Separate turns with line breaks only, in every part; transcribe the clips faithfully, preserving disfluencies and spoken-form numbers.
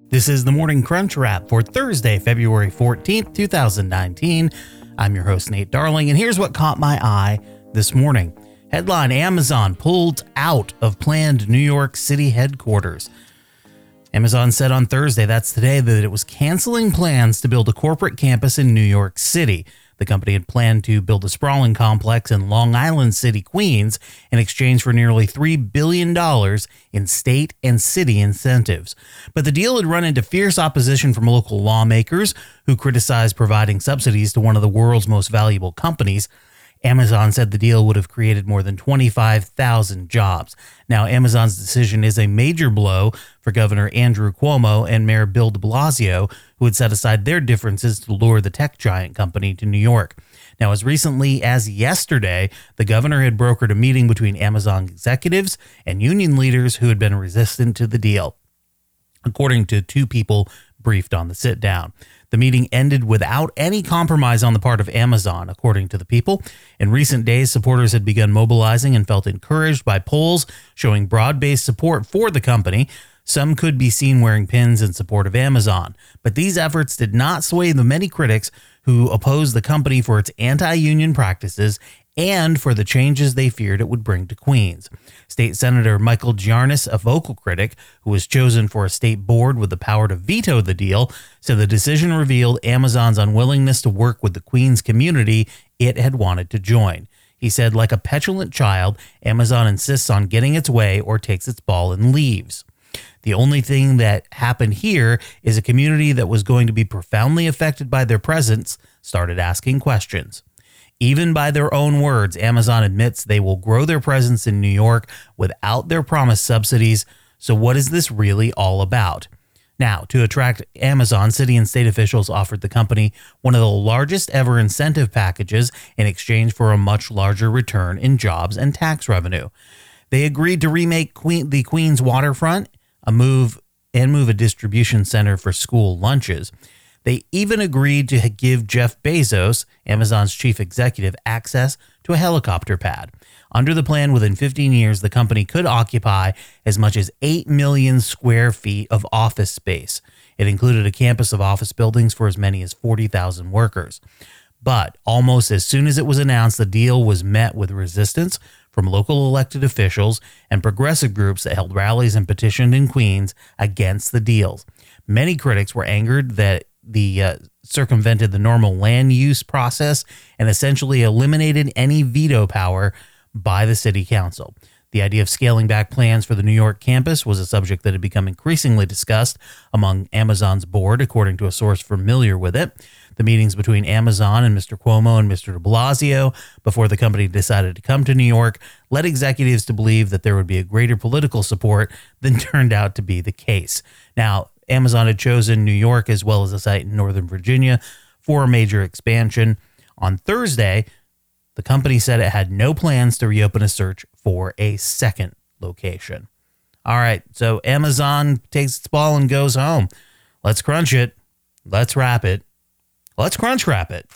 This is the Morning Crunch Wrap for Thursday, February fourteenth, twenty nineteen. I'm your host, Nate Darling, and here's what caught my eye this morning. Headline: Amazon pulled out of planned New York City headquarters. Amazon said on Thursday, that's today, that it was canceling plans to build a corporate campus in New York City. The company had planned to build a sprawling complex in Long Island City, Queens, in exchange for nearly three billion dollars in state and city incentives. But the deal had run into fierce opposition from local lawmakers who criticized providing subsidies to one of the world's most valuable companies. Amazon said the deal would have created more than twenty-five thousand jobs. Now, Amazon's decision is a major blow for Governor Andrew Cuomo and Mayor Bill de Blasio, who had set aside their differences to lure the tech giant company to New York. Now, as recently as yesterday, the governor had brokered a meeting between Amazon executives and union leaders who had been resistant to the deal, according to two people briefed on the sit-down. The meeting ended without any compromise on the part of Amazon, according to the people. In recent days, supporters had begun mobilizing and felt encouraged by polls showing broad-based support for the company. Some could be seen wearing pins in support of Amazon. But these efforts did not sway the many critics who opposed the company for its anti-union practices and for the changes they feared it would bring to Queens. State Senator Michael Giarnis, a vocal critic who was chosen for a state board with the power to veto the deal, said the decision revealed Amazon's unwillingness to work with the Queens community it had wanted to join. He said, like a petulant child, Amazon insists on getting its way or takes its ball and leaves. The only thing that happened here is a community that was going to be profoundly affected by their presence started asking questions. Even by their own words, Amazon admits they will grow their presence in New York without their promised subsidies. So what is this really all about? Now, to attract Amazon, city and state officials offered the company one of the largest ever incentive packages in exchange for a much larger return in jobs and tax revenue. They agreed to remake Queen, the Queens waterfront, a move and move a distribution center for school lunches. They even agreed to give Jeff Bezos, Amazon's chief executive, access to a helicopter pad. Under the plan, within fifteen years, the company could occupy as much as eight million square feet of office space. It included a campus of office buildings for as many as forty thousand workers. But almost as soon as it was announced, the deal was met with resistance from local elected officials and progressive groups that held rallies and petitioned in Queens against the deals. Many critics were angered that the uh, circumvented the normal land use process and essentially eliminated any veto power by the city council. The idea of scaling back plans for the New York campus was a subject that had become increasingly discussed among Amazon's board, according to a source familiar with it. The meetings between Amazon and Mister Cuomo and Mister de Blasio before the company decided to come to New York led executives to believe that there would be a greater political support than turned out to be the case. Now, Amazon had chosen New York as well as a site in Northern Virginia for a major expansion. On Thursday, the company said it had no plans to reopen a search for a second location. All right, so Amazon takes its ball and goes home. Let's crunch it. Let's wrap it. Let's crunch wrap it.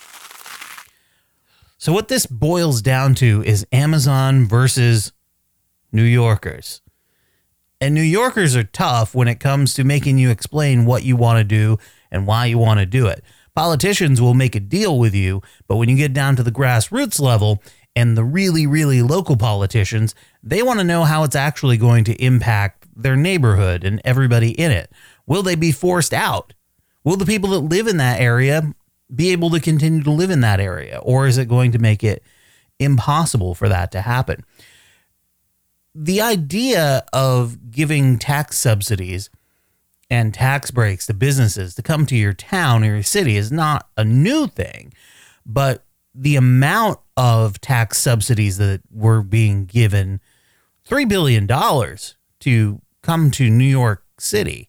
So what this boils down to is Amazon versus New Yorkers. And New Yorkers are tough when it comes to making you explain what you want to do and why you want to do it. Politicians will make a deal with you, but when you get down to the grassroots level and the really, really local politicians, they want to know how it's actually going to impact their neighborhood and everybody in it. Will they be forced out? Will the people that live in that area be able to continue to live in that area? Or is it going to make it impossible for that to happen? The idea of giving tax subsidies and tax breaks to businesses to come to your town or your city is not a new thing, but the amount of tax subsidies that were being given, three billion dollars to come to New York City.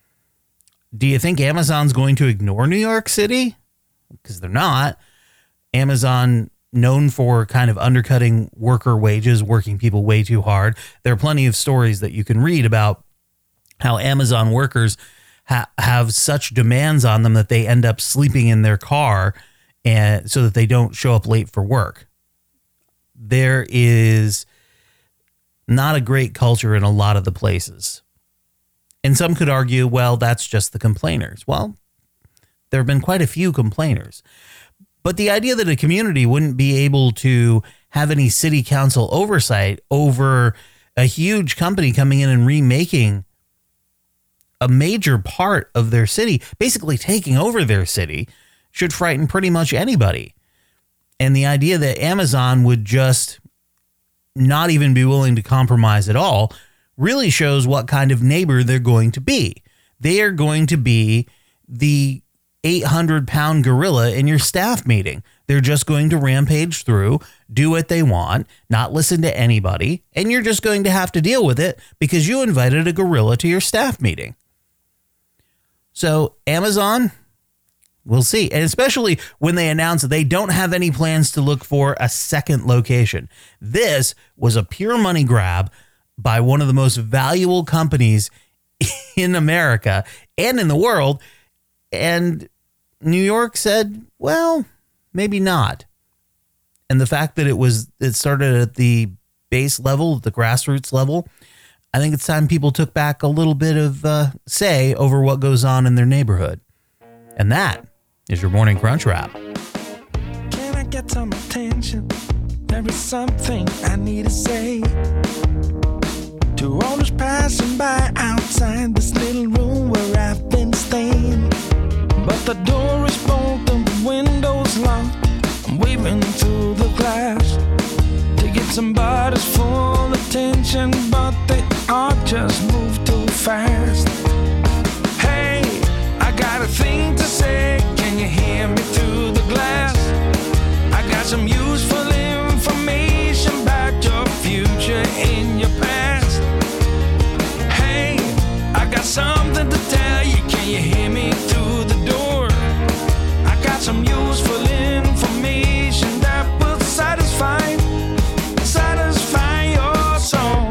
Do you think Amazon's going to ignore New York City? Because they're not. Amazon, known for kind of undercutting worker wages, working people way too hard. There are plenty of stories that you can read about how Amazon workers ha- have such demands on them that they end up sleeping in their car and so that they don't show up late for work. There is not a great culture in a lot of the places. And some could argue, well, that's just the complainers. Well, there have been quite a few complainers. But the idea that a community wouldn't be able to have any city council oversight over a huge company coming in and remaking a major part of their city, basically taking over their city, should frighten pretty much anybody. And the idea that Amazon would just not even be willing to compromise at all really shows what kind of neighbor they're going to be. They are going to be the eight hundred pound gorilla in your staff meeting. They're just going to rampage through, do what they want, not listen to anybody, and you're just going to have to deal with it because you invited a gorilla to your staff meeting. So Amazon, we'll see. And especially when they announce that they don't have any plans to look for a second location. This was a pure money grab by one of the most valuable companies in America and in the world. And New York said, well, maybe not. And the fact that it was, it started at the base level, the grassroots level, I think it's time people took back a little bit of uh, say over what goes on in their neighborhood. And that is your Morning Crunch Wrap.
Can I get some attention? There is something I need to say to all those passing by outside this little room where I've been staying. But the door is bolted and the window's locked. I'm waving through the glass to get somebody's full attention, but they all just move too fast. Hey, I got a thing to say. Can you hear me through the glass? I got some useful information about your future in your past. Hey, I got something to tell you. Can you hear me through the door? I got some useful information that will satisfy, satisfy your soul.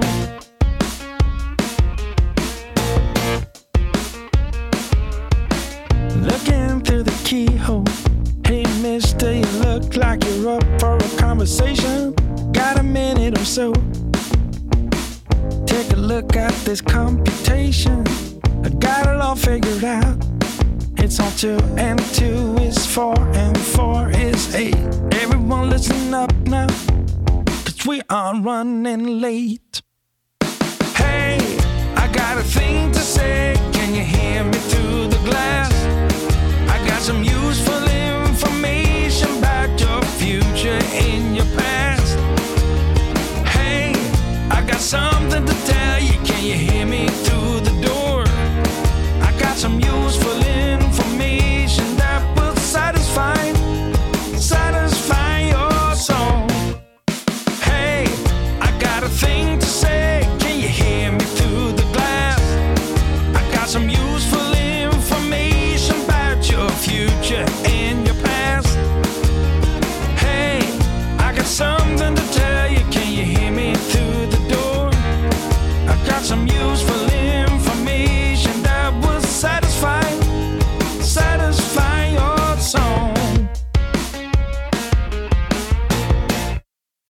Looking through the keyhole. Hey, mister, you look like you're up for a conversation. Got a minute or so? Take a look at this computation. I got it all figured out. It's all two and two is four and four is eight. Everyone listen up now, cause we are running late. Hey, I got a thing to say. Can you hear me through the glass? I got some useful information about your future in your past. Hey, I got something to tell you. Can you hear me